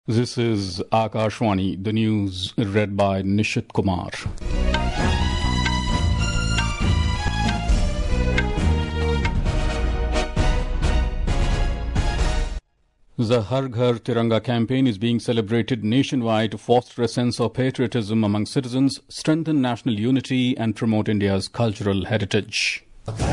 This is Akashwani, the news read by Nishit Kumar. The Har Ghar Tiranga campaign is being celebrated nationwide to foster a sense of patriotism among citizens, strengthen national unity and promote India's cultural heritage.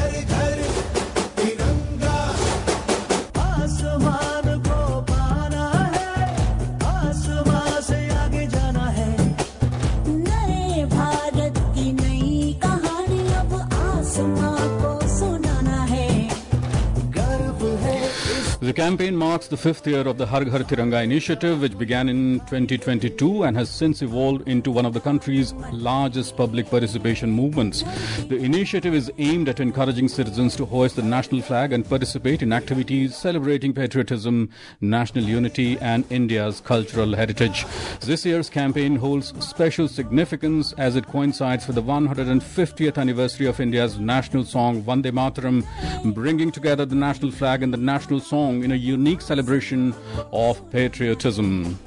The campaign marks the fifth year of the Har Ghar Tiranga initiative, which began in 2022 and has since evolved into one of the country's largest public participation movements. The initiative is aimed at encouraging citizens to hoist the national flag and participate in activities celebrating patriotism, national unity and India's cultural heritage. This year's campaign holds special significance as it coincides with the 150th anniversary of India's national song Vande Mataram, bringing together the national flag and the national song in a unique celebration of patriotism.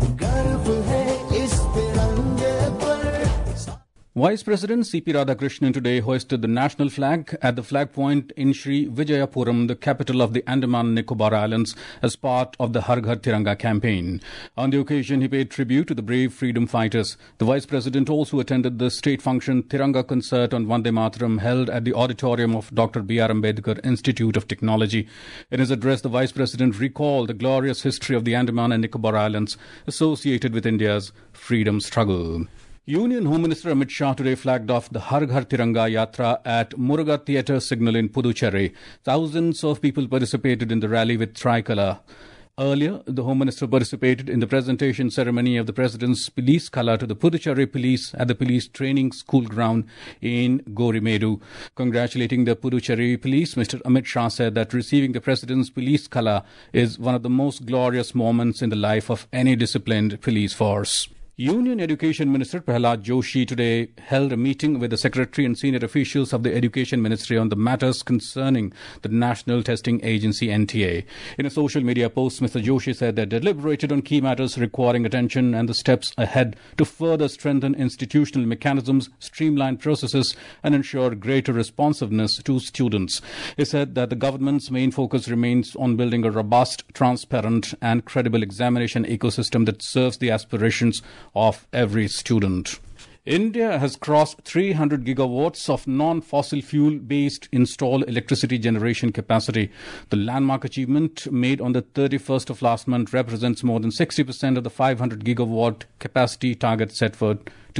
Vice President C.P. Radhakrishnan today hoisted the national flag at the flag point in Sri Vijayapuram, the capital of the Andaman and Nicobar Islands, as part of the Har Ghar Tiranga campaign. On the occasion, he paid tribute to the brave freedom fighters. The Vice President also attended the state function Tiranga concert on Vande Mataram held at the auditorium of Dr. B.R. Ambedkar Institute of Technology. In his address, the Vice President recalled the glorious history of the Andaman and Nicobar Islands associated with India's freedom struggle. Union Home Minister Amit Shah today flagged off the Har Ghar Tiranga Yatra at Muruga Theatre Signal in Puducherry. Thousands of people participated in the rally with tricolour. Earlier, the Home Minister participated in the presentation ceremony of the President's police colour to the Puducherry police at the police training school ground in Gorimedu. Congratulating the Puducherry police, Mr. Amit Shah said that receiving the President's police colour is one of the most glorious moments in the life of any disciplined police force. Union Education Minister Prahlad Joshi today held a meeting with the Secretary and senior officials of the Education Ministry on the matters concerning the National Testing Agency NTA. In a social media post, Mr. Joshi said they deliberated on key matters requiring attention and the steps ahead to further strengthen institutional mechanisms, streamline processes and ensure greater responsiveness to students. He said that the government's main focus remains on building a robust, transparent and credible examination ecosystem that serves the aspirations of every student. India has crossed 300 gigawatts of non-fossil fuel-based installed electricity generation capacity. The landmark achievement made on the 31st of last month represents more than 60% of the 500 gigawatt capacity target set for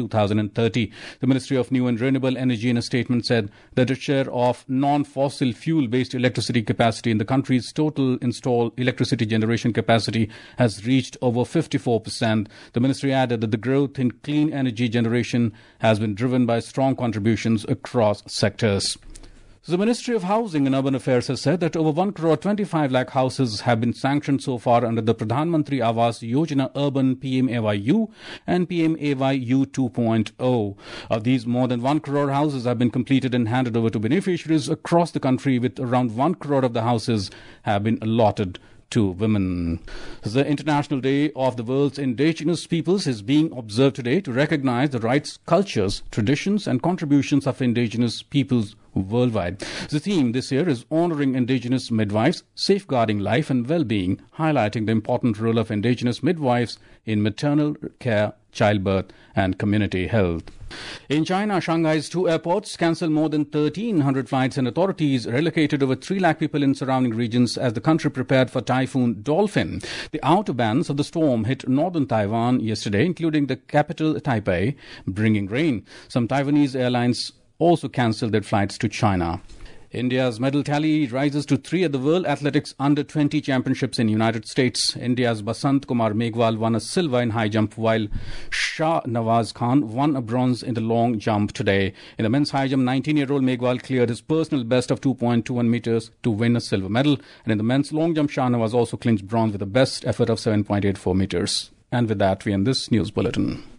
2030. The Ministry of New and Renewable Energy in a statement said that the share of non-fossil fuel-based electricity capacity in the country's total installed electricity generation capacity has reached over 54%. The ministry added that the growth in clean energy generation has been driven by strong contributions across sectors. The Ministry of Housing and Urban Affairs has said that over 1 crore 25 lakh houses have been sanctioned so far under the Pradhan Mantri Awas Yojana Urban PMAYU and PMAYU 2.0. Of these, more than 1 crore houses have been completed and handed over to beneficiaries across the country, with around 1 crore of the houses have been allotted to women. The International Day of the World's Indigenous Peoples is being observed today to recognize the rights, cultures, traditions and contributions of indigenous peoples worldwide. The theme this year is honoring indigenous midwives, safeguarding life and well-being, highlighting the important role of indigenous midwives in maternal care, childbirth and community health. In China, Shanghai's 2 airports cancelled more than 1,300 flights and authorities relocated over 3 lakh people in surrounding regions as the country prepared for Typhoon Dolphin. The outer bands of the storm hit northern Taiwan yesterday, including the capital Taipei, bringing rain. Some Taiwanese airlines also cancelled their flights to China. India's medal tally rises to 3 at the World Athletics Under-20 Championships in the United States. India's Basant Kumar Meghwal won a silver in high jump, while Shah Nawaz Khan won a bronze in the long jump today. In the men's high jump, 19-year-old Meghwal cleared his personal best of 2.21 meters to win a silver medal. And in the men's long jump, Shah Nawaz also clinched bronze with a best effort of 7.84 meters. And with that, we end this news bulletin.